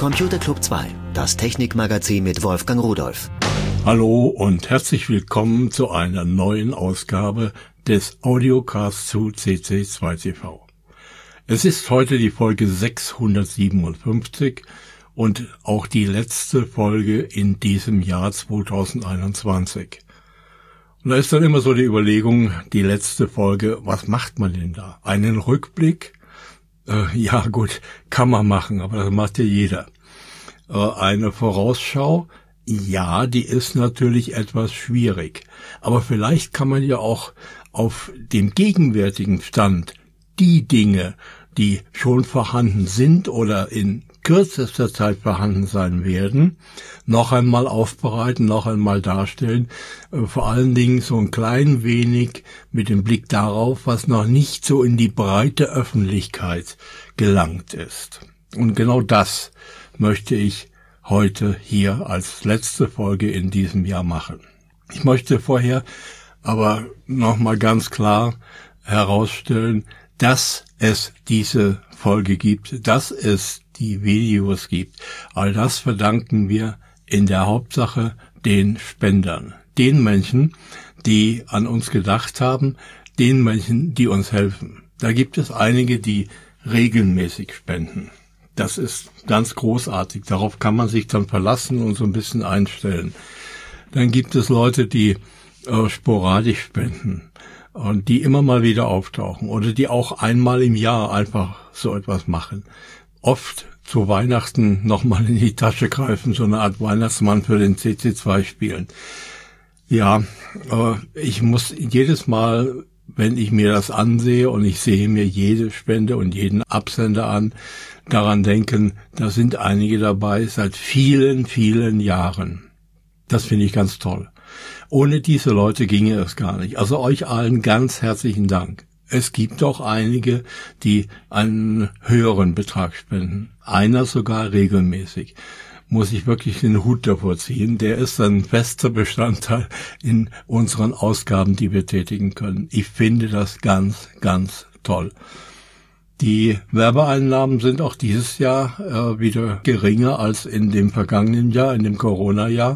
Computer Club 2, das Technikmagazin mit Wolfgang Rudolph. Hallo und herzlich willkommen zu einer neuen Ausgabe des Audiocasts zu CC2TV. Es ist heute die Folge 657 und auch die letzte Folge in diesem Jahr 2021. Und da ist dann immer so die Überlegung, die letzte Folge, was macht man denn da? Einen Rückblick? Ja gut, kann man machen, aber das macht ja jeder. Eine Vorausschau? Ja, die ist natürlich etwas schwierig. Aber vielleicht kann man ja auch auf dem gegenwärtigen Stand die Dinge, die schon vorhanden sind oder in kürzester Zeit vorhanden sein werden, noch einmal aufbereiten, noch einmal darstellen, vor allen Dingen so ein klein wenig mit dem Blick darauf, was noch nicht so in die breite Öffentlichkeit gelangt ist. Und genau das möchte ich heute hier als letzte Folge in diesem Jahr machen. Ich möchte vorher aber nochmal ganz klar herausstellen, dass es diese Folge gibt, dass es die Videos gibt. All das verdanken wir in der Hauptsache den Spendern, den Menschen, die an uns gedacht haben, den Menschen, die uns helfen. Da gibt es einige, die regelmäßig spenden. Das ist ganz großartig. Darauf kann man sich dann verlassen und so ein bisschen einstellen. Dann gibt es Leute, die sporadisch spenden und die immer mal wieder auftauchen oder die auch einmal im Jahr einfach so etwas machen. Oft zu Weihnachten nochmal in die Tasche greifen, so eine Art Weihnachtsmann für den CC2 spielen. Ja, ich muss jedes Mal, wenn ich mir das ansehe und ich sehe mir jede Spende und jeden Absender an, daran denken, da sind einige dabei seit vielen, vielen Jahren. Das finde ich ganz toll. Ohne diese Leute ginge es gar nicht. Also euch allen ganz herzlichen Dank. Es gibt auch einige, die einen höheren Betrag spenden. Einer sogar regelmäßig. Muss ich wirklich den Hut davor ziehen. Der ist ein fester Bestandteil in unseren Ausgaben, die wir tätigen können. Ich finde das ganz, ganz toll. Die Werbeeinnahmen sind auch dieses Jahr wieder geringer als in dem vergangenen Jahr, in dem Corona-Jahr.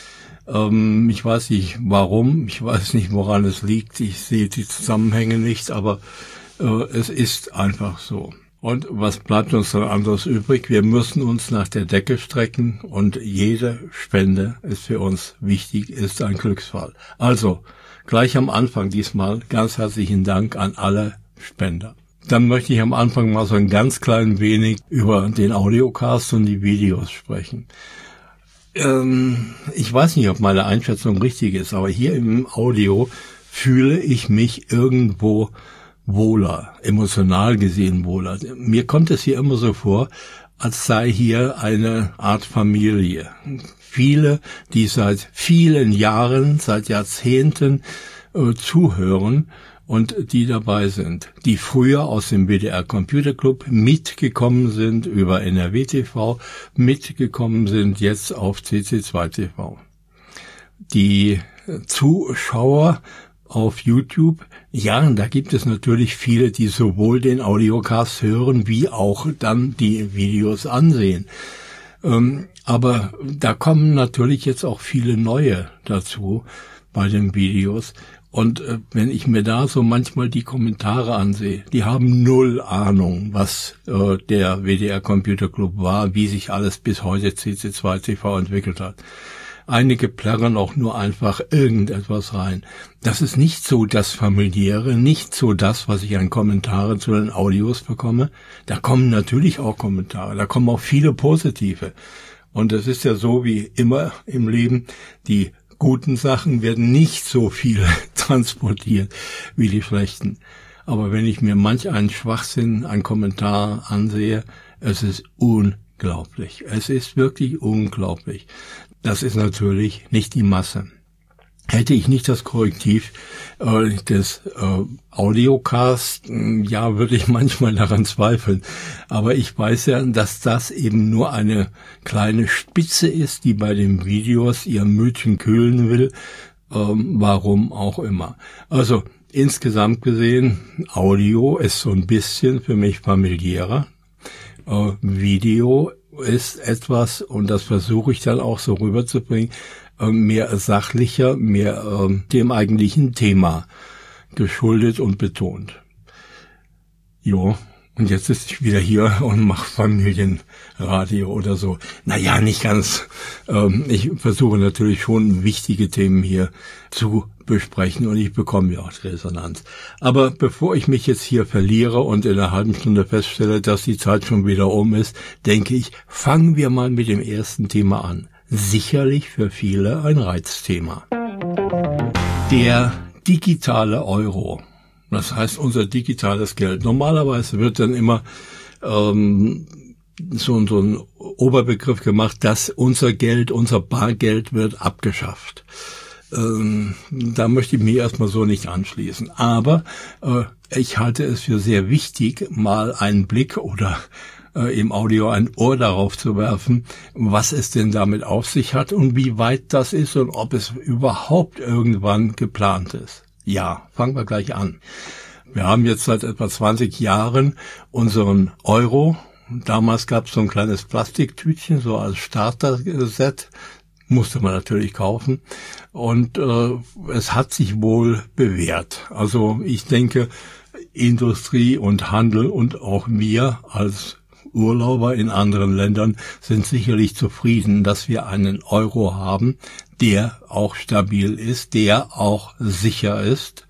Ich weiß nicht warum, ich weiß nicht, woran es liegt, ich sehe die Zusammenhänge nicht, aber es ist einfach so. Und was bleibt uns dann anderes übrig? Wir müssen uns nach der Decke strecken und jede Spende ist für uns wichtig, ist ein Glücksfall. Also, gleich am Anfang diesmal ganz herzlichen Dank an alle Spender. Dann möchte ich am Anfang mal so ein ganz klein wenig über den Audiocast und die Videos sprechen. Ich weiß nicht, ob meine Einschätzung richtig ist, aber hier im Audio fühle ich mich irgendwo wohler, emotional gesehen wohler. Mir kommt es hier immer so vor, als sei hier eine Art Familie. Viele, die seit vielen Jahren, seit Jahrzehnten zuhören und die dabei sind, die früher aus dem WDR Computer Club mitgekommen sind, über NRW TV mitgekommen sind, jetzt auf CC2 TV. Die Zuschauer auf YouTube, ja, da gibt es natürlich viele, die sowohl den Audiocast hören, wie auch dann die Videos ansehen. Aber da kommen natürlich jetzt auch viele neue dazu bei den Videos. Und wenn ich mir da so manchmal die Kommentare ansehe, die haben null Ahnung, was der WDR Computer Club war, wie sich alles bis heute CC2 TV entwickelt hat. Einige plärren auch nur einfach irgendetwas rein. Das ist nicht so das Familiäre, nicht so das, was ich an Kommentaren zu den Audios bekomme. Da kommen natürlich auch Kommentare, da kommen auch viele positive. Und es ist ja so wie immer im Leben, die guten Sachen werden nicht so viel transportiert wie die schlechten. Aber wenn ich mir manch einen Schwachsinn, einen Kommentar ansehe, es ist unglaublich. Es ist wirklich unglaublich. Das ist natürlich nicht die Masse. Hätte ich nicht das Korrektiv des Audiocast, ja, würde ich manchmal daran zweifeln. Aber ich weiß ja, dass das eben nur eine kleine Spitze ist, die bei den Videos ihr Mütchen kühlen will, warum auch immer. Also insgesamt gesehen, Audio ist so ein bisschen für mich familiärer. Video ist etwas, und das versuche ich dann auch so rüberzubringen, mehr sachlicher, mehr dem eigentlichen Thema geschuldet und betont. Jo, und jetzt ist ich wieder hier und mache Familienradio oder so. Naja, nicht ganz. Ich versuche natürlich schon wichtige Themen hier zu besprechen und ich bekomme ja auch Resonanz. Aber bevor ich mich jetzt hier verliere und in einer halben Stunde feststelle, dass die Zeit schon wieder um ist, denke ich, fangen wir mal mit dem ersten Thema an. Sicherlich für viele ein Reizthema. Der digitale Euro. Das heißt, unser digitales Geld. Normalerweise wird dann immer so ein Oberbegriff gemacht, dass unser Geld, unser Bargeld wird abgeschafft. Da möchte ich mich erstmal so nicht anschließen. Aber ich halte es für sehr wichtig, mal einen Blick oder im Audio ein Ohr darauf zu werfen, was es denn damit auf sich hat und wie weit das ist und ob es überhaupt irgendwann geplant ist. Ja, fangen wir gleich an. Wir haben jetzt seit etwa 20 Jahren unseren Euro. Damals gab es so ein kleines Plastiktütchen, so als Starter-Set. Musste man natürlich kaufen. Und es hat sich wohl bewährt. Also ich denke, Industrie und Handel und auch wir als Urlauber in anderen Ländern sind sicherlich zufrieden, dass wir einen Euro haben, der auch stabil ist, der auch sicher ist.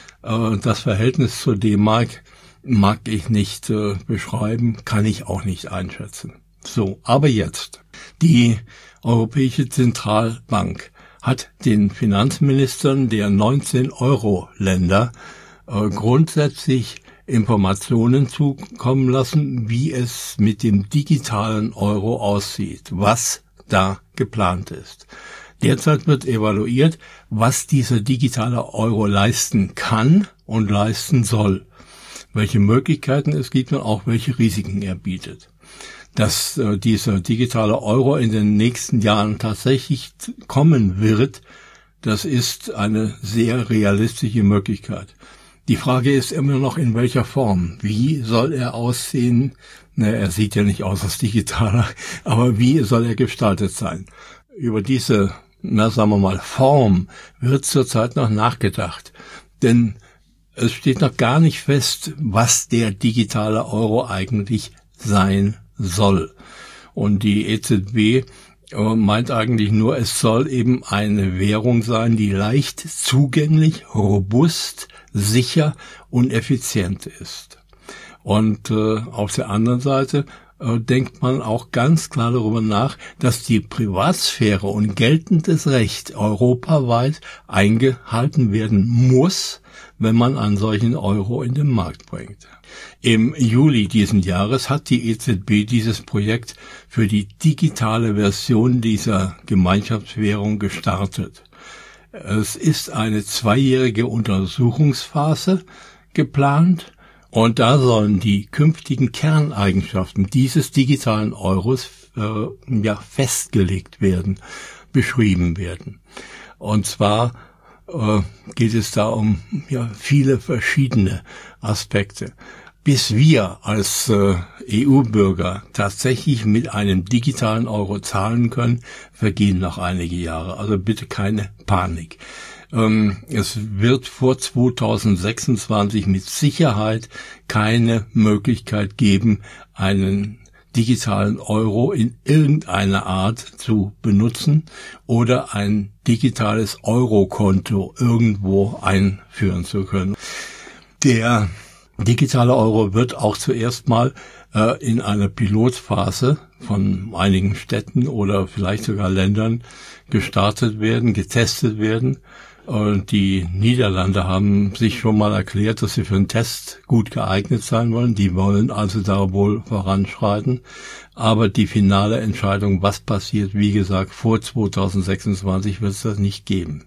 Das Verhältnis zur D-Mark mag ich nicht beschreiben, kann ich auch nicht einschätzen. So, aber jetzt. Die Europäische Zentralbank hat den Finanzministern der 19 Euro-Länder grundsätzlich Informationen zukommen lassen, wie es mit dem digitalen Euro aussieht, was da geplant ist. Derzeit wird evaluiert, was dieser digitale Euro leisten kann und leisten soll, welche Möglichkeiten es gibt und auch welche Risiken er bietet. Dass dieser digitale Euro in den nächsten Jahren tatsächlich kommen wird, das ist eine sehr realistische Möglichkeit. Die Frage ist immer noch, in welcher Form. Wie soll er aussehen? Er sieht ja nicht aus als digitaler, aber wie soll er gestaltet sein? Über diese, sagen wir mal, Form wird zurzeit noch nachgedacht. Denn es steht noch gar nicht fest, was der digitale Euro eigentlich sein soll. Und die EZB meint eigentlich nur, es soll eben eine Währung sein, die leicht zugänglich, robust, sicher und effizient ist. Und auf der anderen Seite denkt man auch ganz klar darüber nach, dass die Privatsphäre und geltendes Recht europaweit eingehalten werden muss, wenn man einen solchen Euro in den Markt bringt. Im Juli diesen Jahres hat die EZB dieses Projekt für die digitale Version dieser Gemeinschaftswährung gestartet. Es ist eine 2-jährige Untersuchungsphase geplant und da sollen die künftigen Kerneigenschaften dieses digitalen Euros festgelegt werden, beschrieben werden. Und zwar geht es da um viele verschiedene Aspekte. Bis wir als EU-Bürger tatsächlich mit einem digitalen Euro zahlen können, vergehen noch einige Jahre. Also bitte keine Panik. Es wird vor 2026 mit Sicherheit keine Möglichkeit geben, einen digitalen Euro in irgendeiner Art zu benutzen oder ein digitales Eurokonto irgendwo einführen zu können. Der digitale Euro wird auch zuerst mal in einer Pilotphase von einigen Städten oder vielleicht sogar Ländern gestartet werden, getestet werden. Und die Niederlande haben sich schon mal erklärt, dass sie für einen Test gut geeignet sein wollen. Die wollen also da wohl voranschreiten. Aber die finale Entscheidung, was passiert, wie gesagt, vor 2026 wird es das nicht geben.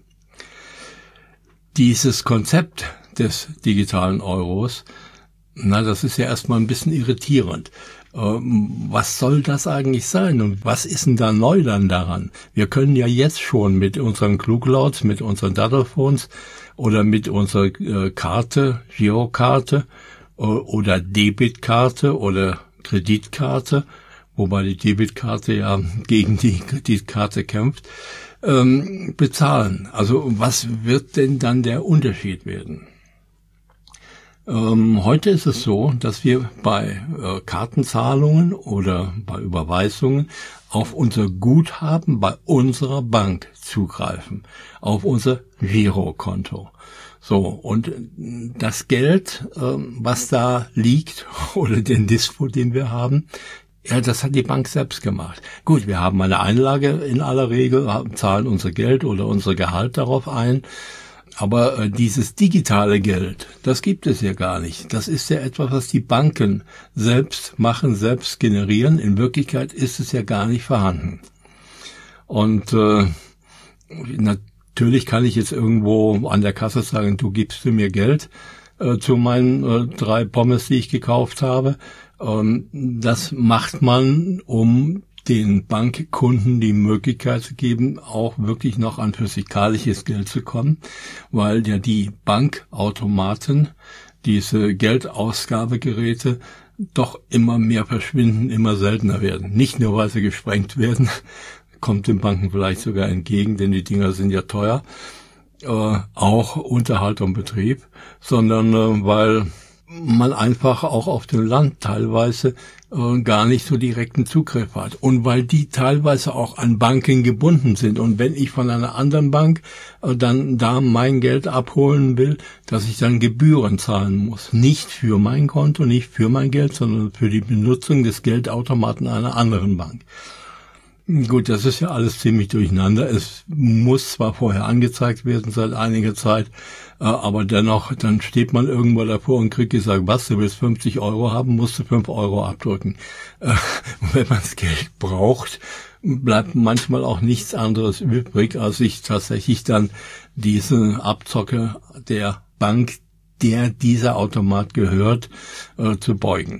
Dieses Konzept des digitalen Euros, das ist ja erstmal ein bisschen irritierend. Was soll das eigentlich sein und was ist denn da neu dann daran? Wir können ja jetzt schon mit unseren Kluglauts, mit unseren Dattelphones oder mit unserer Karte, Girokarte oder Debitkarte oder Kreditkarte wobei die Debitkarte ja gegen die Kreditkarte kämpft, bezahlen. Also was wird denn dann der Unterschied werden? Heute ist es so, dass wir bei Kartenzahlungen oder bei Überweisungen auf unser Guthaben bei unserer Bank zugreifen, auf unser Girokonto. So, und das Geld, was da liegt, oder den Dispo, den wir haben, ja, das hat die Bank selbst gemacht. Gut, wir haben eine Einlage in aller Regel, zahlen unser Geld oder unser Gehalt darauf ein. Aber dieses digitale Geld, das gibt es ja gar nicht. Das ist ja etwas, was die Banken selbst machen, selbst generieren. In Wirklichkeit ist es ja gar nicht vorhanden. Und natürlich kann ich jetzt irgendwo an der Kasse sagen, du gibst mir Geld zu meinen 3 Pommes, die ich gekauft habe. Das macht man, um den Bankkunden die Möglichkeit zu geben, auch wirklich noch an physikalisches Geld zu kommen, weil ja die Bankautomaten, diese Geldausgabegeräte, doch immer mehr verschwinden, immer seltener werden. Nicht nur, weil sie gesprengt werden, kommt den Banken vielleicht sogar entgegen, denn die Dinger sind ja teuer, auch Unterhalt und Betrieb, sondern weil man einfach auch auf dem Land teilweise gar nicht so direkten Zugriff hat. Und weil die teilweise auch an Banken gebunden sind. Und wenn ich von einer anderen Bank dann da mein Geld abholen will, dass ich dann Gebühren zahlen muss. Nicht für mein Konto, nicht für mein Geld, sondern für die Benutzung des Geldautomaten einer anderen Bank. Gut, das ist ja alles ziemlich durcheinander. Es muss zwar vorher angezeigt werden seit einiger Zeit, aber dennoch, dann steht man irgendwo davor und kriegt gesagt, was, du willst 50 € haben, musst du 5 € abdrücken. Wenn man das Geld braucht, bleibt manchmal auch nichts anderes übrig, als sich tatsächlich dann diese Abzocke der Bank, der dieser Automat gehört, zu beugen.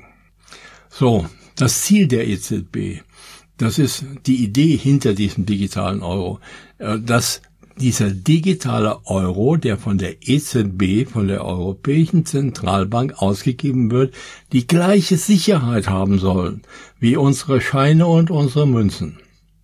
So, das Ziel der EZB, das ist die Idee hinter diesem digitalen Euro, dass dieser digitale Euro, der von der EZB, von der Europäischen Zentralbank ausgegeben wird, die gleiche Sicherheit haben soll wie unsere Scheine und unsere Münzen.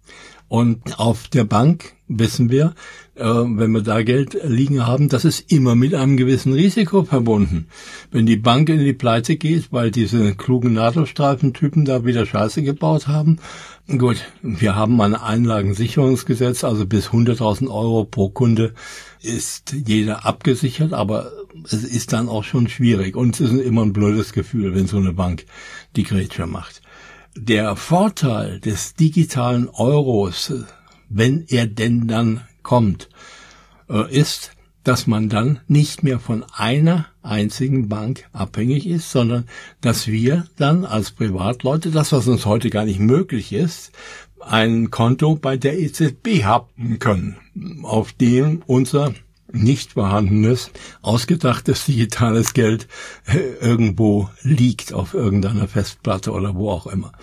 Und auf der Bank wissen wir, wenn wir da Geld liegen haben, das ist immer mit einem gewissen Risiko verbunden. Wenn die Bank in die Pleite geht, weil diese klugen Nadelstreifentypen da wieder Scheiße gebaut haben, gut, wir haben ein Einlagensicherungsgesetz, also bis 100.000 € pro Kunde ist jeder abgesichert, aber es ist dann auch schon schwierig und es ist immer ein blödes Gefühl, wenn so eine Bank die Grätsche macht. Der Vorteil des digitalen Euros, wenn er denn dann kommt, ist, dass man dann nicht mehr von einer einzigen Bank abhängig ist, sondern dass wir dann als Privatleute, das was uns heute gar nicht möglich ist, ein Konto bei der EZB haben können, auf dem unser nicht vorhandenes, ausgedachtes digitales Geld irgendwo liegt, auf irgendeiner Festplatte oder wo auch immer.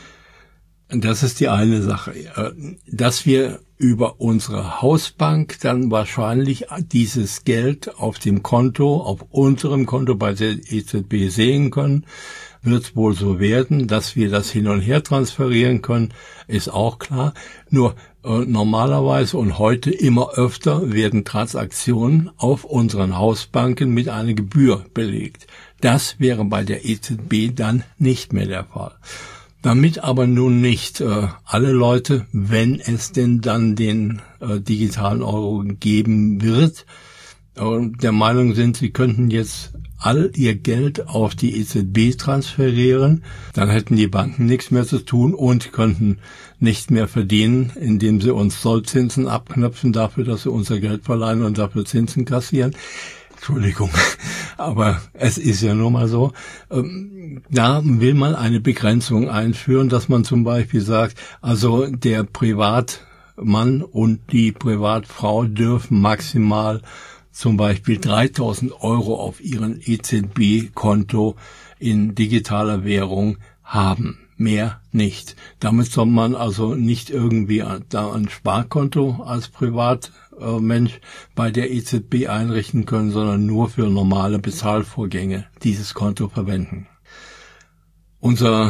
Das ist die eine Sache, dass wir über unsere Hausbank dann wahrscheinlich dieses Geld auf dem Konto, auf unserem Konto bei der EZB sehen können, wird wohl so werden, dass wir das hin und her transferieren können, ist auch klar. Nur normalerweise und heute immer öfter werden Transaktionen auf unseren Hausbanken mit einer Gebühr belegt. Das wäre bei der EZB dann nicht mehr der Fall. Damit aber nun nicht alle Leute, wenn es denn dann den digitalen Euro geben wird, der Meinung sind, sie könnten jetzt all ihr Geld auf die EZB transferieren, dann hätten die Banken nichts mehr zu tun und könnten nicht mehr verdienen, indem sie uns Sollzinsen abknöpfen dafür, dass sie unser Geld verleihen und dafür Zinsen kassieren. Entschuldigung, aber es ist ja nun mal so. Da will man eine Begrenzung einführen, dass man zum Beispiel sagt, also der Privatmann und die Privatfrau dürfen maximal zum Beispiel 3.000 € auf ihrem EZB-Konto in digitaler Währung haben. Mehr nicht. Damit soll man also nicht irgendwie da ein Sparkonto als Privatmensch bei der EZB einrichten können, sondern nur für normale Bezahlvorgänge dieses Konto verwenden. Unser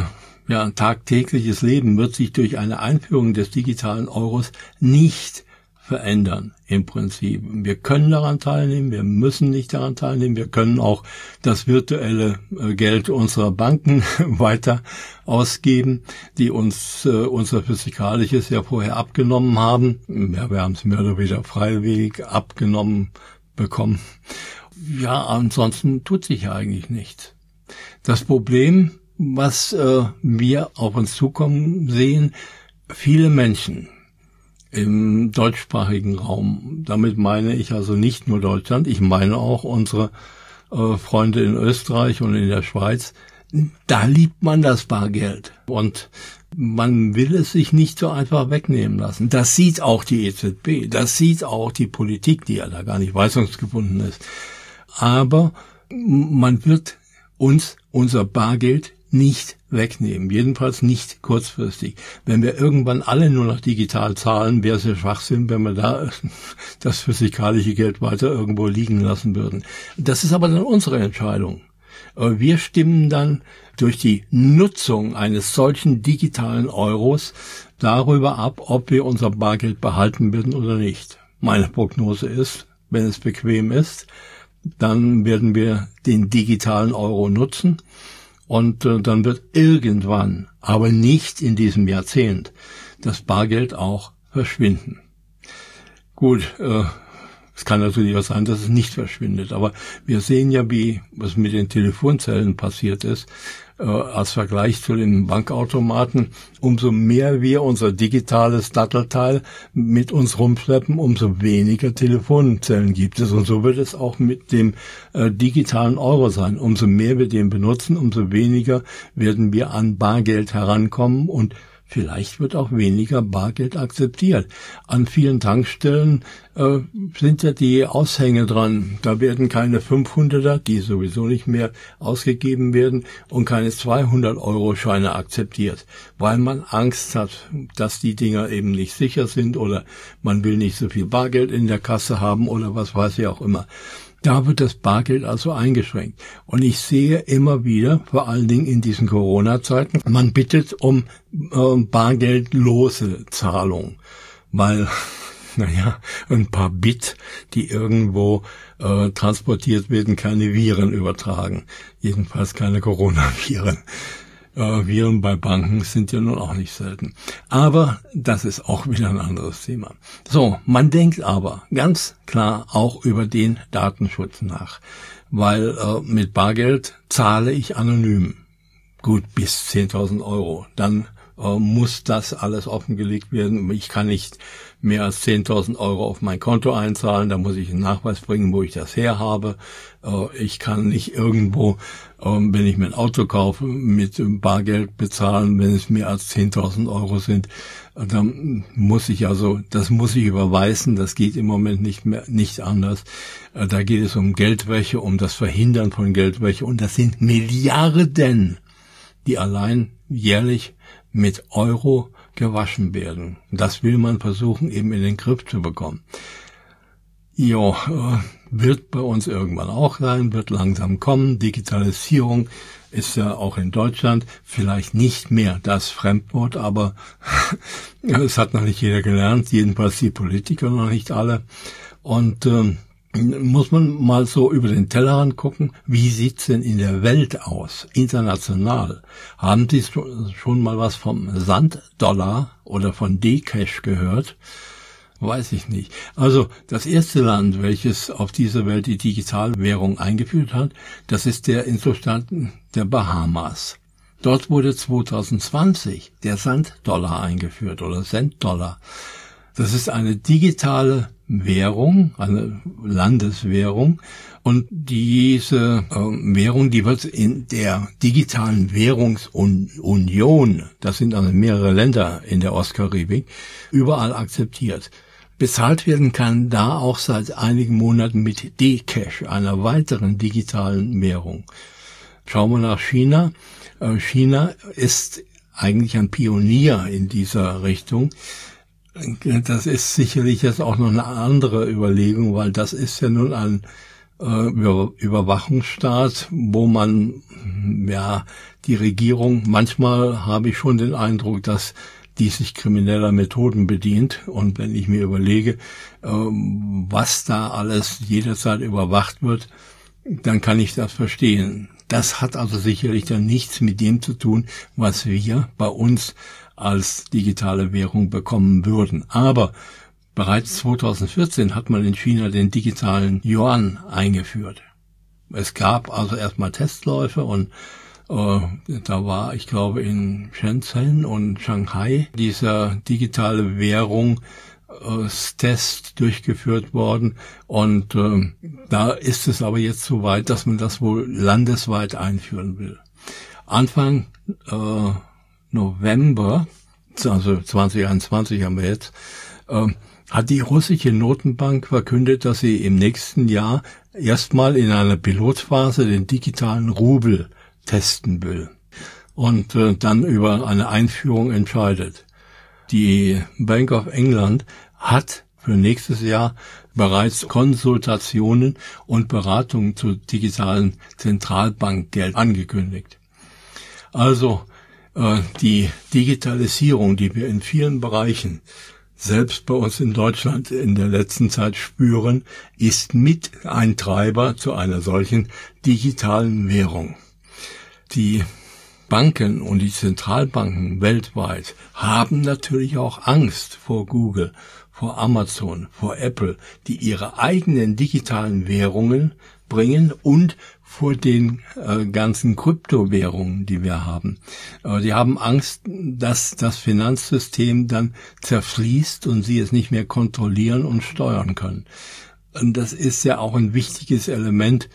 tagtägliches Leben wird sich durch eine Einführung des digitalen Euros nicht verändern im Prinzip. Wir können daran teilnehmen, wir müssen nicht daran teilnehmen, wir können auch das virtuelle Geld unserer Banken weiter ausgeben, die uns unser Physikalisches ja vorher abgenommen haben. Ja, wir haben es mehr oder weniger freiwillig abgenommen bekommen. Ja, ansonsten tut sich ja eigentlich nichts. Das Problem, was wir auf uns zukommen sehen, viele Menschen im deutschsprachigen Raum. Damit meine ich also nicht nur Deutschland, ich meine auch unsere Freunde in Österreich und in der Schweiz. Da liebt man das Bargeld und man will es sich nicht so einfach wegnehmen lassen. Das sieht auch die EZB, das sieht auch die Politik, die ja da gar nicht weisungsgebunden ist. Aber man wird uns unser Bargeld nicht wegnehmen, jedenfalls nicht kurzfristig. Wenn wir irgendwann alle nur noch digital zahlen, wäre es ja Schwachsinn, wenn wir da das physikalische Geld weiter irgendwo liegen lassen würden. Das ist aber dann unsere Entscheidung. Wir stimmen dann durch die Nutzung eines solchen digitalen Euros darüber ab, ob wir unser Bargeld behalten werden oder nicht. Meine Prognose ist, wenn es bequem ist, dann werden wir den digitalen Euro nutzen. Und dann wird irgendwann, aber nicht in diesem Jahrzehnt, das Bargeld auch verschwinden. Gut, es kann natürlich auch sein, dass es nicht verschwindet, aber wir sehen ja, was mit den Telefonzellen passiert ist, als Vergleich zu den Bankautomaten. Umso mehr wir unser digitales Dattelteil mit uns rumschleppen, umso weniger Telefonzellen gibt es. Und so wird es auch mit dem digitalen Euro sein. Umso mehr wir den benutzen, umso weniger werden wir an Bargeld herankommen und vielleicht wird auch weniger Bargeld akzeptiert. An vielen Tankstellen sind ja die Aushänge dran. Da werden keine 500er, die sowieso nicht mehr ausgegeben werden, und keine 200-Euro-Scheine akzeptiert, weil man Angst hat, dass die Dinger eben nicht sicher sind oder man will nicht so viel Bargeld in der Kasse haben oder was weiß ich auch immer. Da wird das Bargeld also eingeschränkt. Und ich sehe immer wieder, vor allen Dingen in diesen Corona-Zeiten, man bittet um bargeldlose Zahlung, weil, ein paar Bit, die irgendwo transportiert werden, keine Viren übertragen. Jedenfalls keine Coronaviren. Viren bei Banken sind ja nun auch nicht selten. Aber das ist auch wieder ein anderes Thema. So, man denkt aber ganz klar auch über den Datenschutz nach, weil mit Bargeld zahle ich anonym. Gut, bis 10.000 Euro. Dann muss das alles offengelegt werden. Ich kann nicht mehr als 10.000 Euro auf mein Konto einzahlen. Da muss ich einen Nachweis bringen, wo ich das her habe. Ich kann nicht irgendwo, wenn ich mir ein Auto kaufe, mit Bargeld bezahlen, wenn es mehr als 10.000 Euro sind. Dann muss ich das muss ich überweisen. Das geht im Moment nicht anders. Da geht es um Geldwäsche, um das Verhindern von Geldwäsche. Und das sind Milliarden, die allein jährlich mit Euro gewaschen werden. Das will man versuchen, eben in den Griff zu bekommen. Wird bei uns irgendwann auch sein, wird langsam kommen. Digitalisierung ist ja auch in Deutschland vielleicht nicht mehr das Fremdwort, aber es hat noch nicht jeder gelernt, jedenfalls die Politiker noch nicht alle. Und muss man mal so über den Tellerrand gucken, wie sieht's denn in der Welt aus, international? Haben Sie schon mal was vom Sanddollar oder von D-Cash gehört? Weiß ich nicht. Also das erste Land, welches auf dieser Welt die Digitalwährung eingeführt hat, das ist der Inselstaat der Bahamas. Dort wurde 2020 der Sanddollar eingeführt oder Centdollar. Das ist eine digitale Währung, eine Landeswährung, und diese Währung, die wird in der digitalen Währungsunion, das sind also mehrere Länder in der Ostkaribik, überall akzeptiert. Bezahlt werden kann da auch seit einigen Monaten mit D-Cash, einer weiteren digitalen Währung. Schauen wir nach China. China ist eigentlich ein Pionier in dieser Richtung. Das ist sicherlich jetzt auch noch eine andere Überlegung, weil das ist ja nun ein Überwachungsstaat, wo man, die Regierung, manchmal habe ich schon den Eindruck, dass die sich krimineller Methoden bedient. Und wenn ich mir überlege, was da alles jederzeit überwacht wird, dann kann ich das verstehen. Das hat also sicherlich dann nichts mit dem zu tun, was wir bei uns als digitale Währung bekommen würden. Aber bereits 2014 hat man in China den digitalen Yuan eingeführt. Es gab also erstmal Testläufe und da war, ich glaube, in Shenzhen und Shanghai dieser digitale Währungstest durchgeführt worden. Und da ist es aber jetzt so weit, dass man das wohl landesweit einführen will. Anfang November, also 2021 haben wir jetzt, hat die russische Notenbank verkündet, dass sie im nächsten Jahr erstmal in einer Pilotphase den digitalen Rubel testen will und dann über eine Einführung entscheidet. Die Bank of England hat für nächstes Jahr bereits Konsultationen und Beratungen zu digitalen Zentralbankgeld angekündigt. Also die Digitalisierung, die wir in vielen Bereichen selbst bei uns in Deutschland in der letzten Zeit spüren, ist mit ein Treiber zu einer solchen digitalen Währung. Die Banken und die Zentralbanken weltweit haben natürlich auch Angst vor Google, vor Amazon, vor Apple, die ihre eigenen digitalen Währungen bringen und vor den ganzen Kryptowährungen, die wir haben. Die haben Angst, dass das Finanzsystem dann zerfließt und sie es nicht mehr kontrollieren und steuern können. Und das ist ja auch ein wichtiges Element,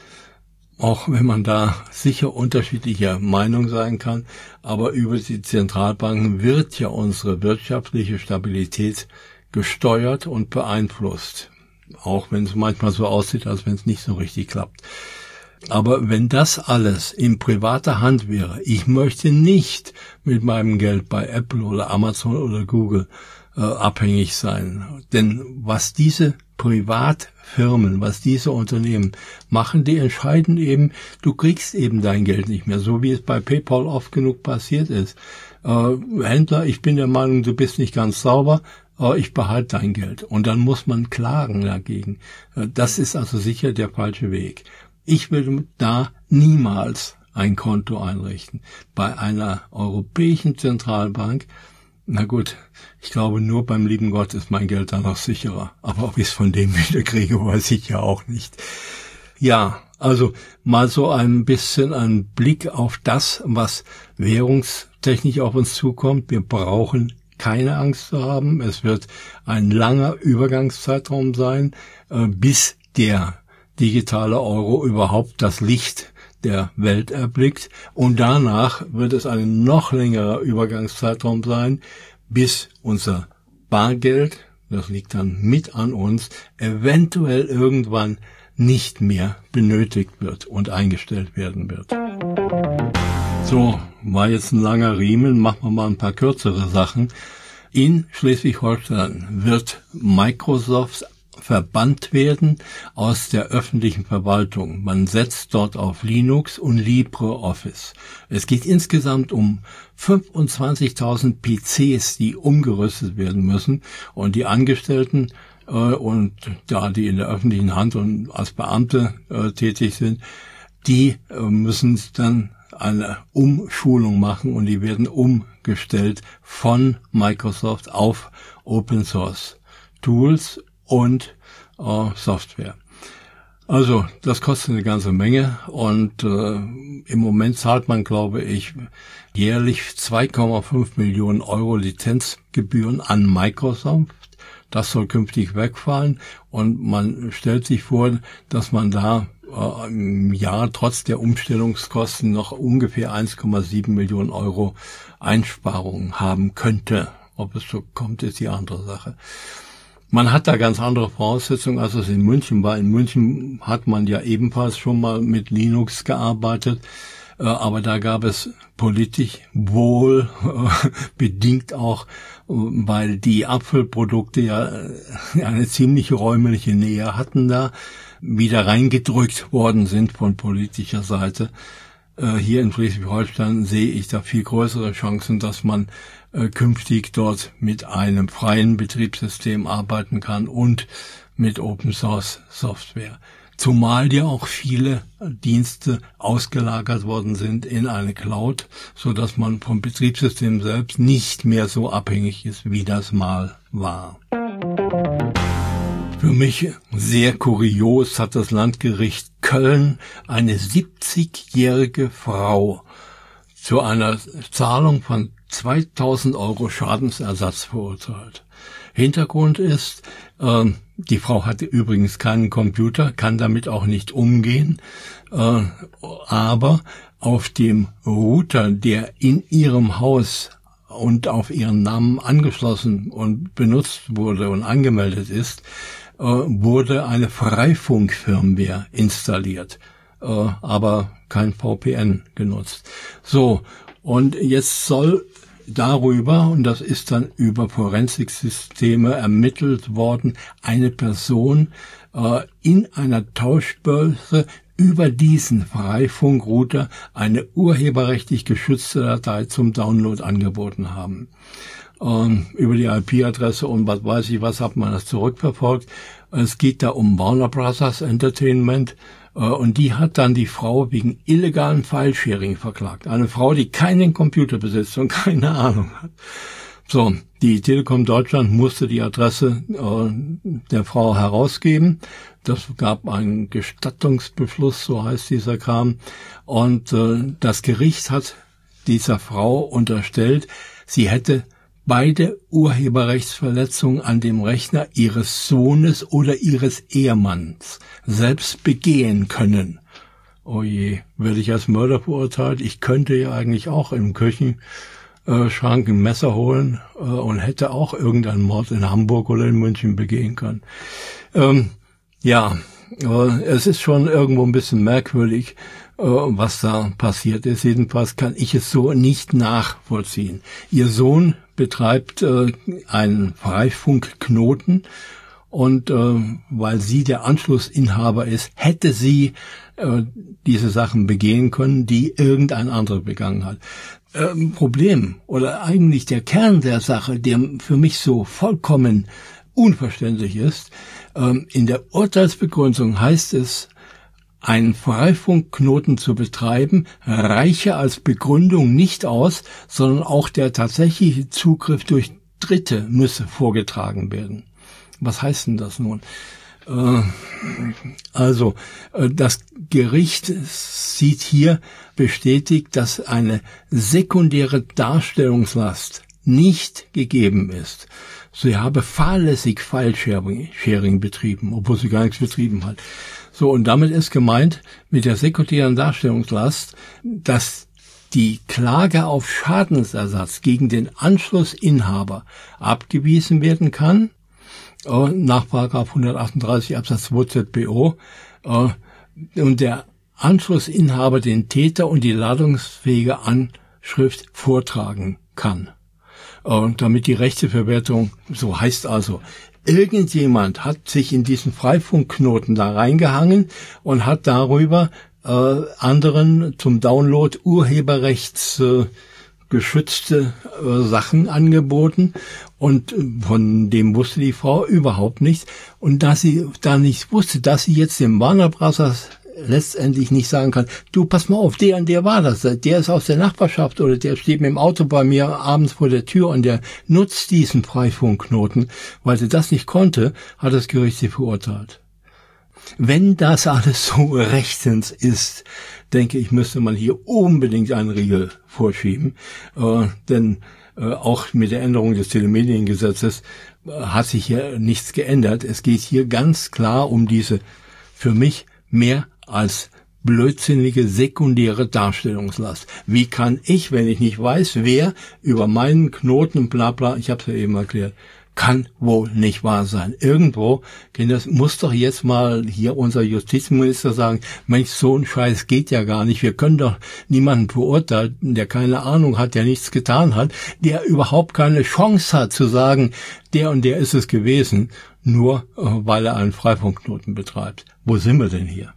auch wenn man da sicher unterschiedlicher Meinung sein kann, aber über die Zentralbanken wird ja unsere wirtschaftliche Stabilität gesteuert und beeinflusst. Auch wenn es manchmal so aussieht, als wenn es nicht so richtig klappt. Aber wenn das alles in privater Hand wäre, ich möchte nicht mit meinem Geld bei Apple oder Amazon oder Google abhängig sein. Denn was diese Privatfirmen, was diese Unternehmen machen, die entscheiden eben, du kriegst eben dein Geld nicht mehr, so wie es bei PayPal oft genug passiert ist. Händler, ich bin der Meinung, du bist nicht ganz sauber, ich behalte dein Geld. Und dann muss man klagen dagegen. Das ist also sicher der falsche Weg. Ich würde da niemals ein Konto einrichten. Bei einer europäischen Zentralbank, na gut, ich glaube, nur beim lieben Gott ist mein Geld dann noch sicherer. Aber ob ich es von dem wieder kriege, weiß ich ja auch nicht. Ja, also mal so ein bisschen ein Blick auf das, was währungstechnisch auf uns zukommt. Wir brauchen keine Angst zu haben. Es wird ein langer Übergangszeitraum sein, bis der digitale Euro überhaupt das Licht der Welt erblickt. Und danach wird es ein noch längerer Übergangszeitraum sein, bis unser Bargeld, das liegt dann mit an uns, eventuell irgendwann nicht mehr benötigt wird und eingestellt werden wird. So, war jetzt ein langer Riemen, machen wir mal ein paar kürzere Sachen. In Schleswig-Holstein wird Microsoft verbannt werden aus der öffentlichen Verwaltung. Man setzt dort auf Linux und LibreOffice. Es geht insgesamt um 25.000 PCs, die umgerüstet werden müssen, und die Angestellten und da die in der öffentlichen Hand und als Beamte tätig sind, die müssen dann eine Umschulung machen und die werden umgestellt von Microsoft auf Open Source Tools und Software. Also das kostet eine ganze Menge und im Moment zahlt man, glaube ich, jährlich 2,5 Millionen Euro Lizenzgebühren an Microsoft. Das soll künftig wegfallen und man stellt sich vor, dass man da im Jahr trotz der Umstellungskosten noch ungefähr 1,7 Millionen Euro Einsparungen haben könnte. Ob es so kommt, ist die andere Sache. Man hat da ganz andere Voraussetzungen, als es in München war. In München hat man ja ebenfalls schon mal mit Linux gearbeitet, aber da gab es politisch wohl bedingt auch, weil die Apfelprodukte ja eine ziemliche räumliche Nähe hatten da, wieder reingedrückt worden sind von politischer Seite. Hier in Schleswig-Holstein sehe ich da viel größere Chancen, dass man künftig dort mit einem freien Betriebssystem arbeiten kann und mit Open Source Software. Zumal ja auch viele Dienste ausgelagert worden sind in eine Cloud, so dass man vom Betriebssystem selbst nicht mehr so abhängig ist, wie das mal war. Für mich sehr kurios hat das Landgericht Köln eine 70-jährige Frau zu einer Zahlung von 2.000 € Schadensersatz verurteilt. Hintergrund ist, die Frau hatte übrigens keinen Computer, kann damit auch nicht umgehen, aber auf dem Router, der in ihrem Haus und auf ihren Namen angeschlossen und benutzt wurde und angemeldet ist, wurde eine Freifunk-Firmware installiert, aber kein VPN genutzt. So, und jetzt soll darüber, und das ist dann über Forensiksysteme ermittelt worden, eine Person in einer Tauschbörse über diesen Freifunkrouter eine urheberrechtlich geschützte Datei zum Download angeboten haben. Über die IP-Adresse und was weiß ich was hat man das zurückverfolgt. Es geht da um Warner Brothers Entertainment und die hat dann die Frau wegen illegalen File-Sharing verklagt. Eine Frau, die keinen Computer besitzt und keine Ahnung hat. So, die Telekom Deutschland musste die Adresse der Frau herausgeben. Das gab einen Gestattungsbeschluss, so heißt dieser Kram. Und das Gericht hat dieser Frau unterstellt, sie hätte beide Urheberrechtsverletzungen an dem Rechner ihres Sohnes oder ihres Ehemanns selbst begehen können. Oh je, werde ich als Mörder verurteilt? Ich könnte ja eigentlich auch im Küchenschrank ein Messer holen und hätte auch irgendeinen Mord in Hamburg oder in München begehen können. Es ist schon irgendwo ein bisschen merkwürdig, was da passiert ist. Jedenfalls kann ich es so nicht nachvollziehen. Ihr Sohn betreibt einen Freifunkknoten und weil sie der Anschlussinhaber ist, hätte sie diese Sachen begehen können, die irgendein anderer begangen hat. Problem oder eigentlich der Kern der Sache, der für mich so vollkommen unverständlich ist, in der Urteilsbegründung heißt es, einen Freifunkknoten zu betreiben, reiche als Begründung nicht aus, sondern auch der tatsächliche Zugriff durch Dritte müsse vorgetragen werden. Was heißt denn das nun? Das Gericht sieht hier bestätigt, dass eine sekundäre Darstellungslast nicht gegeben ist. Sie habe fahrlässig File-Sharing betrieben, obwohl sie gar nichts betrieben hat. So, und damit ist gemeint, mit der sekundären Darstellungslast, dass die Klage auf Schadensersatz gegen den Anschlussinhaber abgewiesen werden kann, nach § 138 Absatz 2 ZBO, und der Anschlussinhaber den Täter und die ladungsfähige Anschrift vortragen kann. Und damit die Rechteverwertung, so heißt also, irgendjemand hat sich in diesen Freifunkknoten da reingehangen und hat darüber anderen zum Download urheberrechtsgeschützte Sachen angeboten und von dem wusste die Frau überhaupt nichts. Und da sie da nicht wusste, dass sie jetzt dem Warner Brothers letztendlich nicht sagen kann, du, pass mal auf, der und der war das, der ist aus der Nachbarschaft oder der steht mit dem Auto bei mir abends vor der Tür und der nutzt diesen Freifunkknoten. Weil sie das nicht konnte, hat das Gericht sie verurteilt. Wenn das alles so rechtens ist, denke ich, müsste man hier unbedingt einen Riegel vorschieben, denn auch mit der Änderung des Telemediengesetzes hat sich hier nichts geändert. Es geht hier ganz klar um diese für mich mehr als blödsinnige sekundäre Darstellungslast. Wie kann ich, wenn ich nicht weiß, wer über meinen Knoten bla bla, ich habe es ja eben erklärt, kann wohl nicht wahr sein. Irgendwo, Kinders, muss doch jetzt mal hier unser Justizminister sagen, Mensch, so ein Scheiß geht ja gar nicht. Wir können doch niemanden verurteilen, der keine Ahnung hat, der nichts getan hat, der überhaupt keine Chance hat zu sagen, der und der ist es gewesen, nur weil er einen Freifunkknoten betreibt. Wo sind wir denn hier?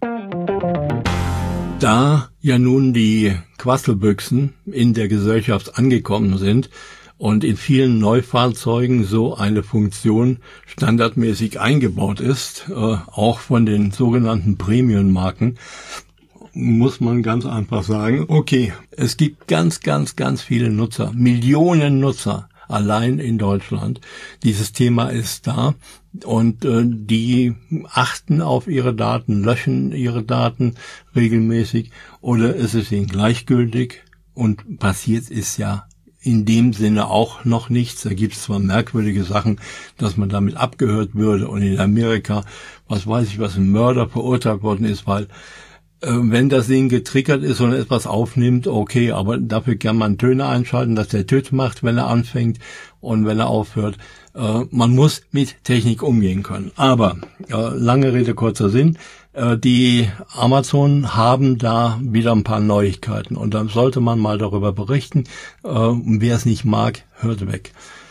Da ja nun die Quasselbüchsen in der Gesellschaft angekommen sind und in vielen Neufahrzeugen so eine Funktion standardmäßig eingebaut ist, auch von den sogenannten Premium-Marken, muss man ganz einfach sagen, okay, es gibt ganz viele Nutzer, Millionen Nutzer, allein in Deutschland. Dieses Thema ist da und die achten auf ihre Daten, löschen ihre Daten regelmäßig oder ist es ihnen gleichgültig und passiert ist ja in dem Sinne auch noch nichts. Da gibt es zwar merkwürdige Sachen, dass man damit abgehört würde und in Amerika, was weiß ich, was ein Mörder verurteilt worden ist, weil wenn das Ding getriggert ist und etwas aufnimmt, okay, aber dafür kann man Töne einschalten, dass der Töt macht, wenn er anfängt und wenn er aufhört. Man muss mit Technik umgehen können. Aber, lange Rede, kurzer Sinn, die Amazon haben da wieder ein paar Neuigkeiten und dann sollte man mal darüber berichten. Wer es nicht mag, hört weg.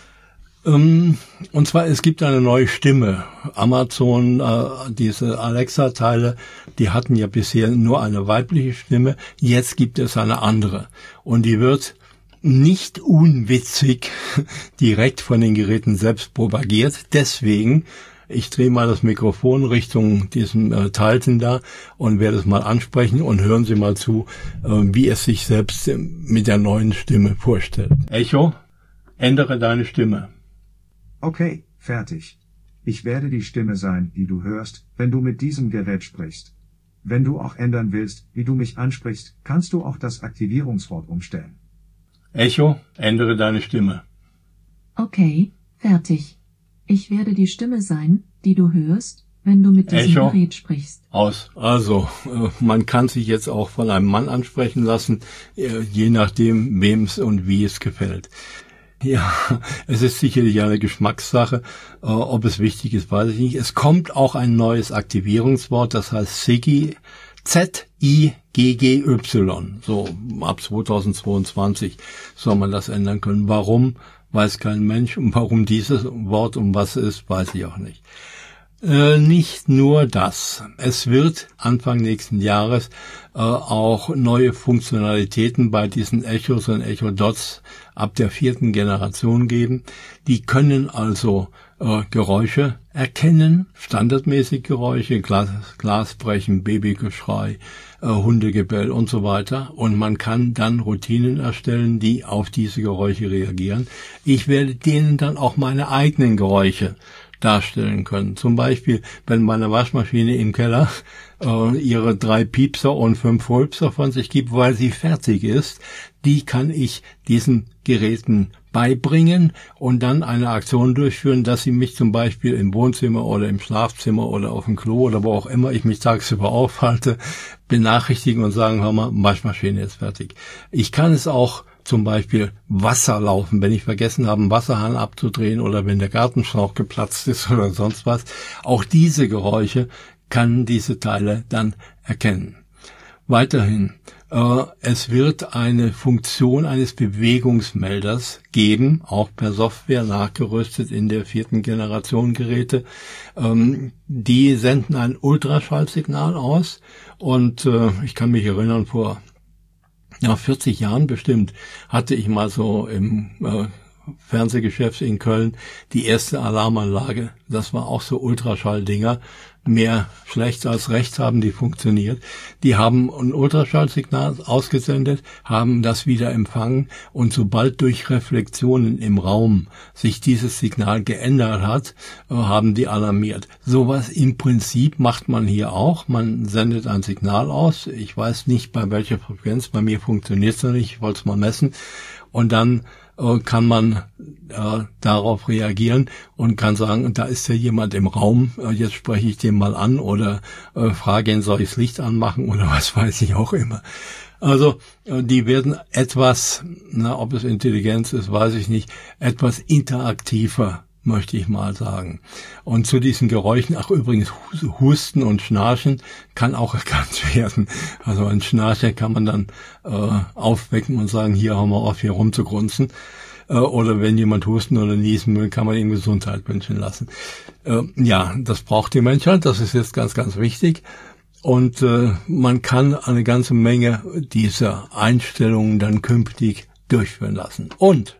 Und zwar, es gibt eine neue Stimme. Amazon, diese Alexa-Teile, die hatten ja bisher nur eine weibliche Stimme. Jetzt gibt es eine andere. Und die wird nicht unwitzig direkt von den Geräten selbst propagiert. Deswegen, ich drehe mal das Mikrofon Richtung diesen Teilchen da und werde es mal ansprechen und hören Sie mal zu, wie es sich selbst mit der neuen Stimme vorstellt. Echo, ändere deine Stimme. Okay, fertig. Ich werde die Stimme sein, die du hörst, wenn du mit diesem Gerät sprichst. Wenn du auch ändern willst, wie du mich ansprichst, kannst du auch das Aktivierungswort umstellen. Echo, ändere deine Stimme. Okay, fertig. Ich werde die Stimme sein, die du hörst, wenn du mit diesem Echo, Gerät sprichst. Aus. Also, man kann sich jetzt auch von einem Mann ansprechen lassen, je nachdem, wem es und wie es gefällt. Ja, es ist sicherlich eine Geschmackssache. Ob es wichtig ist, weiß ich nicht. Es kommt auch ein neues Aktivierungswort, das heißt Ziggy, Z-I-G-G-Y. So, ab 2022 soll man das ändern können. Warum, weiß kein Mensch. Und warum dieses Wort und was es ist, weiß ich auch nicht. Nicht nur das. Es wird Anfang nächsten Jahres auch neue Funktionalitäten bei diesen Echos und Echo Dots ab der 4. Generation geben. Die können also Geräusche erkennen, standardmäßig Geräusche, Glasbrechen, Babygeschrei, Hundegebell und so weiter. Und man kann dann Routinen erstellen, die auf diese Geräusche reagieren. Ich werde denen dann auch meine eigenen Geräusche darstellen können. Zum Beispiel, wenn meine Waschmaschine im Keller ihre 3 Piepser und 5 Rülpser von sich gibt, weil sie fertig ist, die kann ich diesen Geräten beibringen und dann eine Aktion durchführen, dass sie mich zum Beispiel im Wohnzimmer oder im Schlafzimmer oder auf dem Klo oder wo auch immer ich mich tagsüber aufhalte, benachrichtigen und sagen, hör mal, Waschmaschine ist fertig. Ich kann es auch zum Beispiel Wasser laufen, wenn ich vergessen habe, einen Wasserhahn abzudrehen oder wenn der Gartenschlauch geplatzt ist oder sonst was. Auch diese Geräusche kann diese Teile dann erkennen. Weiterhin, es wird eine Funktion eines Bewegungsmelders geben, auch per Software nachgerüstet in der 4. Generation Geräte. Die senden ein Ultraschallsignal aus und ich kann mich erinnern, vor 40 Jahren bestimmt hatte ich mal so im Fernsehgeschäft in Köln die erste Alarmanlage. Das war auch so Ultraschalldinger. Mehr schlecht als recht haben die funktioniert. Die haben ein Ultraschallsignal ausgesendet, haben das wieder empfangen und sobald durch Reflexionen im Raum sich dieses Signal geändert hat, haben die alarmiert. Sowas im Prinzip macht man hier auch. Man sendet ein Signal aus. Ich weiß nicht, bei welcher Frequenz. Bei mir funktioniert es noch nicht. Ich wollte es mal messen. Und dann kann man darauf reagieren und kann sagen, da ist ja jemand im Raum, jetzt spreche ich den mal an oder frage ihn, soll ich das Licht anmachen oder was weiß ich auch immer. Also die werden etwas, ob es Intelligenz ist, weiß ich nicht, etwas interaktiver möchte ich mal sagen. Und zu diesen Geräuschen, übrigens Husten und Schnarchen kann auch erkannt werden. Also ein Schnarcher kann man dann aufwecken und sagen, hier haben wir auf, hier rumzugrunzen. Oder wenn jemand husten oder niesen will, kann man ihm Gesundheit wünschen lassen. Ja, das braucht die Menschheit, das ist jetzt ganz, ganz wichtig. Und man kann eine ganze Menge dieser Einstellungen dann künftig durchführen lassen. Und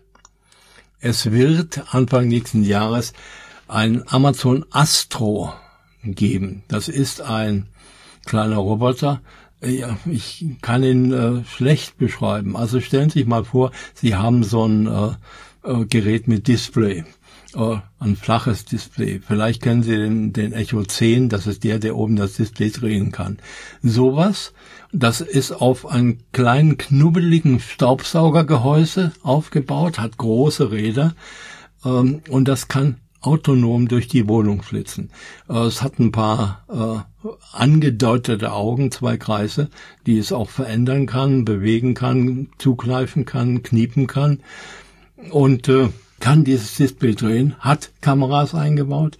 es wird Anfang nächsten Jahres ein Amazon Astro geben. Das ist ein kleiner Roboter. Ja, ich kann ihn schlecht beschreiben. Also stellen Sie sich mal vor, Sie haben so ein Gerät mit Display, ein flaches Display. Vielleicht kennen Sie den Echo 10, das ist der oben das Display drehen kann. Sowas, das ist auf einem kleinen, knubbeligen Staubsaugergehäuse aufgebaut, hat große Räder und das kann autonom durch die Wohnung flitzen. Es hat ein paar angedeutete Augen, 2 Kreise, die es auch verändern kann, bewegen kann, zugreifen kann, kniepen kann und kann dieses Display drehen, hat Kameras eingebaut,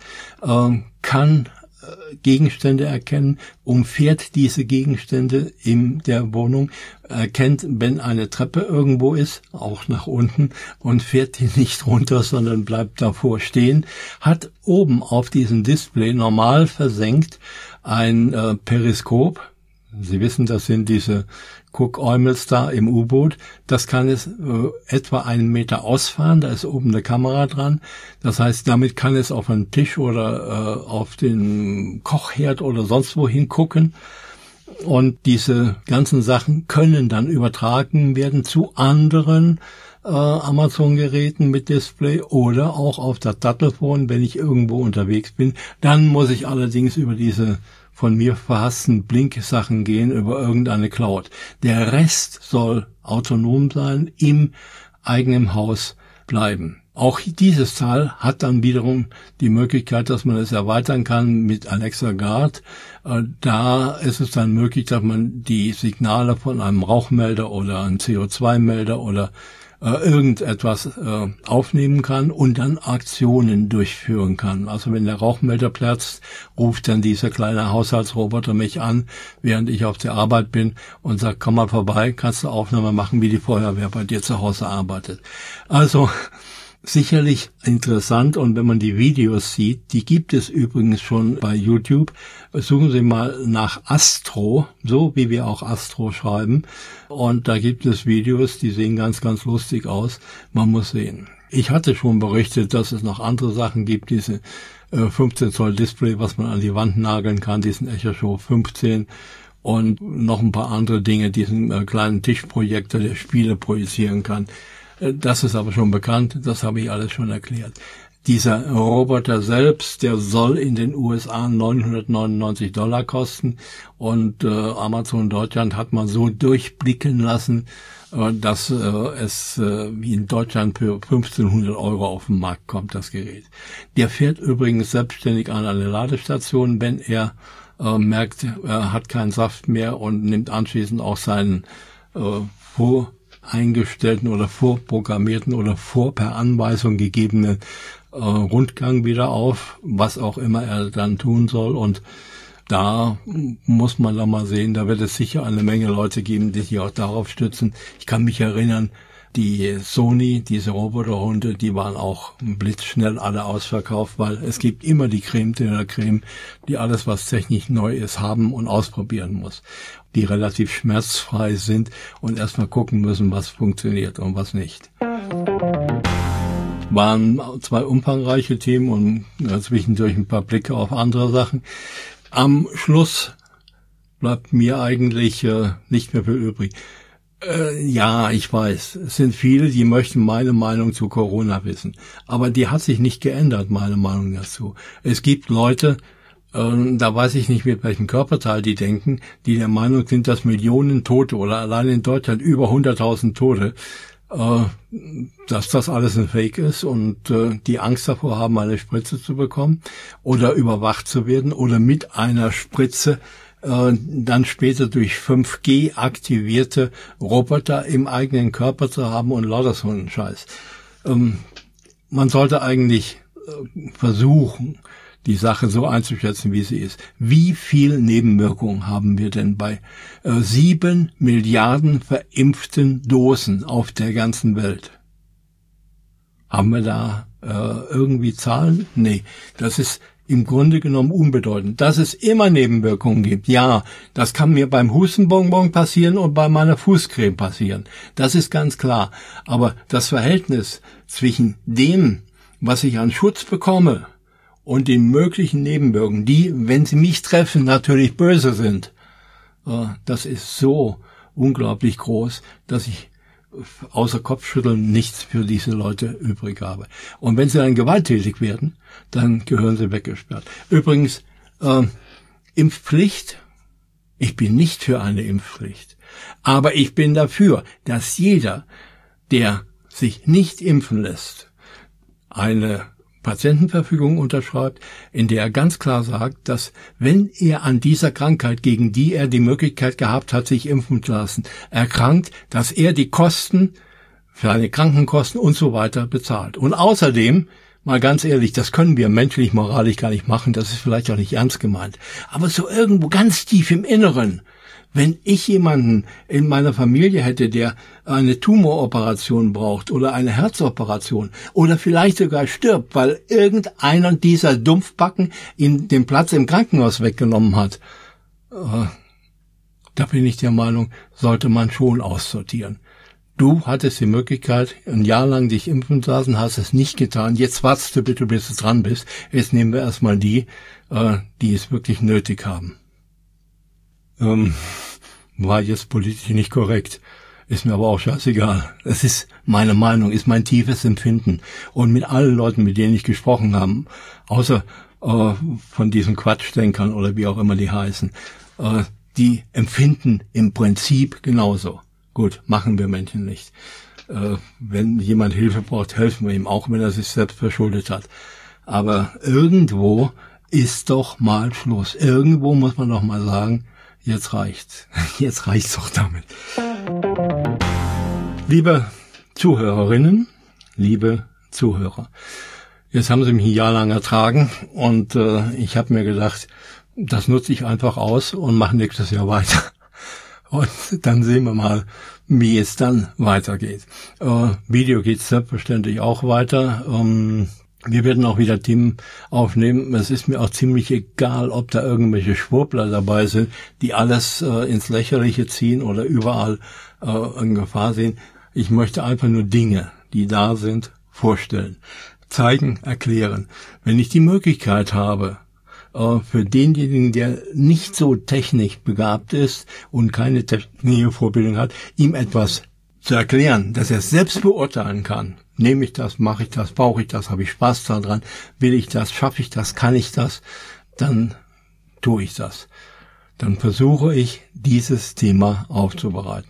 kann Gegenstände erkennen, umfährt diese Gegenstände in der Wohnung, erkennt, wenn eine Treppe irgendwo ist, auch nach unten, und fährt die nicht runter, sondern bleibt davor stehen, hat oben auf diesem Display normal versenkt ein Periskop. Sie wissen, das sind diese Guckäumels da im U-Boot. Das kann es etwa 1 Meter ausfahren. Da ist oben eine Kamera dran. Das heißt, damit kann es auf einen Tisch oder auf den Kochherd oder sonst wohin gucken. Und diese ganzen Sachen können dann übertragen werden zu anderen Amazon-Geräten mit Display oder auch auf das Dattelphone, wenn ich irgendwo unterwegs bin. Dann muss ich allerdings über diese von mir verhassten Blink-Sachen gehen, über irgendeine Cloud. Der Rest soll autonom sein, im eigenen Haus bleiben. Auch dieses Teil hat dann wiederum die Möglichkeit, dass man es erweitern kann mit Alexa Guard. Da ist es dann möglich, dass man die Signale von einem Rauchmelder oder einem CO2-Melder oder irgendetwas aufnehmen kann und dann Aktionen durchführen kann. Also wenn der Rauchmelder platzt, ruft dann dieser kleine Haushaltsroboter mich an, während ich auf der Arbeit bin und sagt, komm mal vorbei, kannst du Aufnahme machen, wie die Feuerwehr bei dir zu Hause arbeitet. Also sicherlich interessant, und wenn man die Videos sieht, die gibt es übrigens schon bei YouTube. Suchen Sie mal nach Astro, so wie wir auch Astro schreiben, und da gibt es Videos, die sehen ganz, ganz lustig aus. Man muss sehen. Ich hatte schon berichtet, dass es noch andere Sachen gibt, diese 15 Zoll Display, was man an die Wand nageln kann, diesen Echo Show 15 und noch ein paar andere Dinge, diesen kleinen Tischprojektor, der Spiele projizieren kann. Das ist aber schon bekannt, das habe ich alles schon erklärt. Dieser Roboter selbst, der soll in den USA $999 kosten, und Amazon Deutschland hat man so durchblicken lassen, dass es wie in Deutschland für 1.500 € auf den Markt kommt, das Gerät. Der fährt übrigens selbstständig an eine Ladestation, wenn er merkt, er hat keinen Saft mehr, und nimmt anschließend auch seinen eingestellten oder vorprogrammierten oder per Anweisung gegebenen Rundgang wieder auf, was auch immer er dann tun soll. Und da muss man dann mal sehen, da wird es sicher eine Menge Leute geben, die sich auch darauf stützen. Ich kann mich erinnern, die Sony, diese Roboterhunde, die waren auch blitzschnell alle ausverkauft, weil es gibt immer die Creme de la Creme, die alles, was technisch neu ist, haben und ausprobieren muss, die relativ schmerzfrei sind und erstmal gucken müssen, was funktioniert und was nicht. Waren 2 umfangreiche Themen und zwischendurch ein paar Blicke auf andere Sachen. Am Schluss bleibt mir eigentlich nicht mehr viel übrig. Ja, ich weiß, es sind viele, die möchten meine Meinung zu Corona wissen. Aber die hat sich nicht geändert, meine Meinung dazu. Es gibt Leute, da weiß ich nicht, mit welchem Körperteil die denken, die der Meinung sind, dass Millionen Tote oder allein in Deutschland über 100.000 Tote, dass das alles ein Fake ist und die Angst davor haben, eine Spritze zu bekommen oder überwacht zu werden oder mit einer Spritze dann später durch 5G aktivierte Roboter im eigenen Körper zu haben und lauter so einen Scheiß. Man sollte eigentlich versuchen, die Sache so einzuschätzen, wie sie ist. Wie viel Nebenwirkungen haben wir denn bei 7 Milliarden verimpften Dosen auf der ganzen Welt? Haben wir da irgendwie Zahlen? Nee, das ist im Grunde genommen unbedeutend. Dass es immer Nebenwirkungen gibt, ja, das kann mir beim Hustenbonbon passieren und bei meiner Fußcreme passieren. Das ist ganz klar. Aber das Verhältnis zwischen dem, was ich an Schutz bekomme, und den möglichen Nebenwirkungen, die, wenn sie mich treffen, natürlich böse sind, das ist so unglaublich groß, dass ich außer Kopfschütteln nichts für diese Leute übrig habe. Und wenn sie dann gewalttätig werden, dann gehören sie weggesperrt. Übrigens, Impfpflicht, ich bin nicht für eine Impfpflicht, aber ich bin dafür, dass jeder, der sich nicht impfen lässt, eine Patientenverfügung unterschreibt, in der er ganz klar sagt, dass wenn er an dieser Krankheit, gegen die er die Möglichkeit gehabt hat, sich impfen zu lassen, erkrankt, dass er die Kosten, seine Krankenkosten und so weiter bezahlt. Und außerdem, mal ganz ehrlich, das können wir menschlich, moralisch gar nicht machen, das ist vielleicht auch nicht ernst gemeint, aber so irgendwo ganz tief im Inneren, wenn ich jemanden in meiner Familie hätte, der eine Tumoroperation braucht oder eine Herzoperation oder vielleicht sogar stirbt, weil irgendeiner dieser Dumpfbacken ihm den Platz im Krankenhaus weggenommen hat, da bin ich der Meinung, sollte man schon aussortieren. Du hattest die Möglichkeit, ein Jahr lang dich impfen zu lassen, hast es nicht getan. Jetzt wartest du bitte, bis du dran bist. Jetzt nehmen wir erstmal die es wirklich nötig haben. War jetzt politisch nicht korrekt. Ist mir aber auch scheißegal. Es ist meine Meinung, ist mein tiefes Empfinden. Und mit allen Leuten, mit denen ich gesprochen habe, außer von diesen Quatschdenkern oder wie auch immer die heißen, die empfinden im Prinzip genauso. Gut, machen wir Menschen nicht. Wenn jemand Hilfe braucht, helfen wir ihm, auch wenn er sich selbst verschuldet hat. Aber irgendwo ist doch mal Schluss. Irgendwo muss man doch mal sagen, jetzt reicht's. Jetzt reicht's doch damit. Liebe Zuhörerinnen, liebe Zuhörer, jetzt haben Sie mich ein Jahr lang ertragen und ich habe mir gedacht, das nutze ich einfach aus und mache nächstes Jahr weiter. Und dann sehen wir mal, wie es dann weitergeht. Video geht selbstverständlich auch weiter. Wir werden auch wieder Themen aufnehmen. Es ist mir auch ziemlich egal, ob da irgendwelche Schwurbler dabei sind, die alles ins Lächerliche ziehen oder überall in Gefahr sehen. Ich möchte einfach nur Dinge, die da sind, vorstellen, zeigen, erklären. Wenn ich die Möglichkeit habe, für denjenigen, der nicht so technikbegabt ist und keine technische Vorbildung hat, ihm etwas zu erklären, dass er es selbst beurteilen kann. Nehme ich das, mache ich das, brauche ich das, habe ich Spaß daran, will ich das, schaffe ich das, kann ich das, dann tue ich das. Dann versuche ich, dieses Thema aufzubereiten.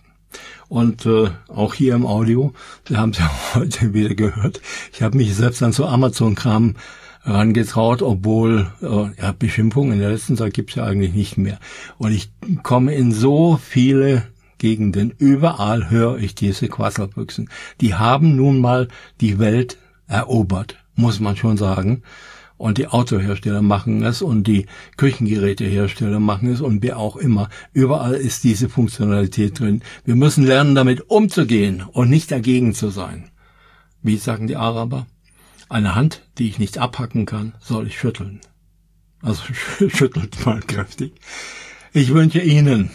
Und auch hier im Audio, wir haben es ja heute wieder gehört, ich habe mich selbst an so Amazon-Kram herangetraut, obwohl Beschimpfungen in der letzten Zeit gibt's ja eigentlich nicht mehr. Und ich komme in so viele Gegenden, überall höre ich diese Quasselbüchsen. Die haben nun mal die Welt erobert, muss man schon sagen. Und die Autohersteller machen es und die Küchengerätehersteller machen es und wer auch immer. Überall ist diese Funktionalität drin. Wir müssen lernen, damit umzugehen und nicht dagegen zu sein. Wie sagen die Araber? Eine Hand, die ich nicht abhacken kann, soll ich schütteln. Also schüttelt mal kräftig. Ich wünsche Ihnen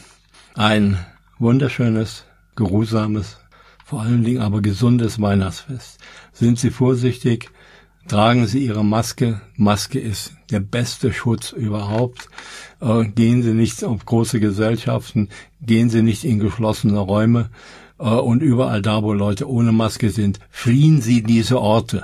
ein wunderschönes, geruhsames, vor allen Dingen aber gesundes Weihnachtsfest. Sind Sie vorsichtig, tragen Sie Ihre Maske. Maske ist der beste Schutz überhaupt. Gehen Sie nicht auf große Gesellschaften, gehen Sie nicht in geschlossene Räume und überall da, wo Leute ohne Maske sind, fliehen Sie diese Orte.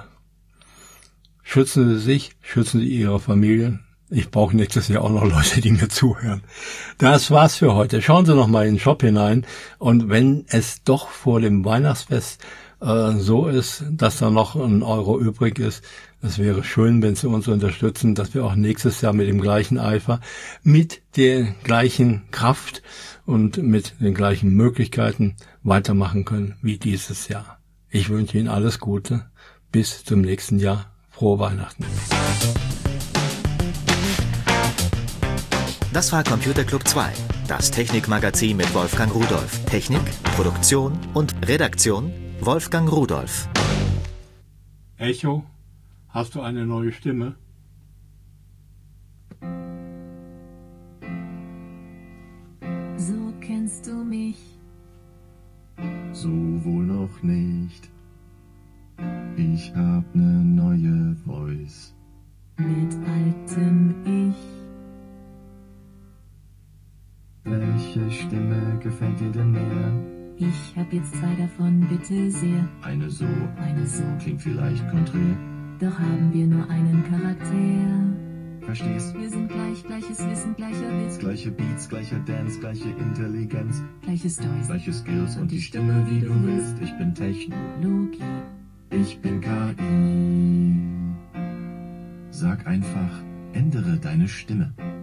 Schützen Sie sich, schützen Sie Ihre Familien. Ich brauche nächstes Jahr auch noch Leute, die mir zuhören. Das war's für heute. Schauen Sie noch mal in den Shop hinein. Und wenn es doch vor dem Weihnachtsfest so ist, dass da noch €1 übrig ist, es wäre schön, wenn Sie uns unterstützen, dass wir auch nächstes Jahr mit dem gleichen Eifer, mit der gleichen Kraft und mit den gleichen Möglichkeiten weitermachen können wie dieses Jahr. Ich wünsche Ihnen alles Gute. Bis zum nächsten Jahr. Frohe Weihnachten. Das war Computer Club 2, das Technikmagazin mit Wolfgang Rudolf. Technik, Produktion und Redaktion Wolfgang Rudolf. Echo, hast du eine neue Stimme? So kennst du mich. So wohl noch nicht. Ich hab ne neue Voice. Mit altem Ich. Welche Stimme gefällt dir denn mehr? Ich hab jetzt zwei davon, bitte sehr. Eine so, klingt vielleicht konträr. Doch haben wir nur einen Charakter. Verstehst? Wir sind gleich, gleiches Wissen, gleicher Witz. Gleiche Beats, gleicher Dance, gleiche Intelligenz. Gleiche Stories. Gleiche Skills und die Stimme, wie du willst. Ich bin Technologie. Ich bin KI. Sag einfach, ändere deine Stimme.